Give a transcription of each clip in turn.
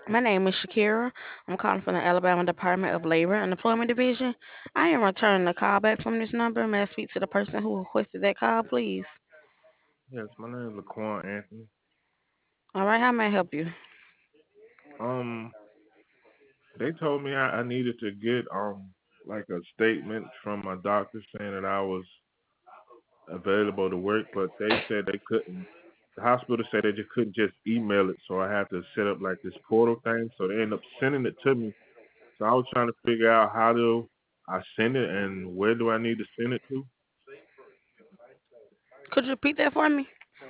My name is Shakira. I'm calling from the Alabama Department of Labor and Employment Division. I am returning a call back from this number. May I speak to the person who requested that call, please? Yes, my name is Laquan Anthony. All right, how may I help you? Um, they told me I needed to get like a statement from my doctor saying that I was available to work, but they said they couldn't. The hospital said they just couldn't just email it, so I had to set up like this portal thing. So they ended up sending it to me. So I was trying to figure out how do I send it and where do I need to send it to. Could you repeat that for me?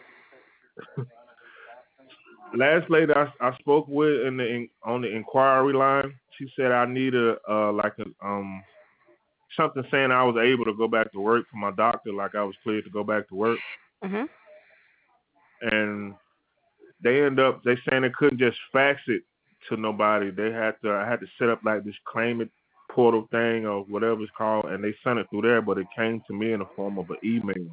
Last lady I spoke with on the inquiry line, she said I needed like a something saying I was able to go back to work from my doctor, like I was cleared to go back to work. Mm-hmm. And they saying they couldn't just fax it to nobody. I had to set up like this claim it portal thing or whatever it's called, and they sent it through there, but it came to me in the form of an email.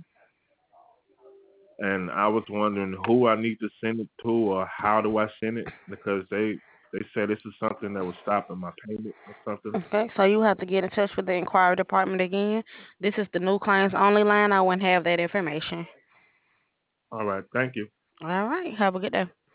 And I was wondering who I need to send it to or how do I send it because they said this is something that was stopping my payment or something. Okay, so you have to get in touch with the inquiry department again. This is the new clients only line. I wouldn't have that information. All right, thank you. All right, have a good day.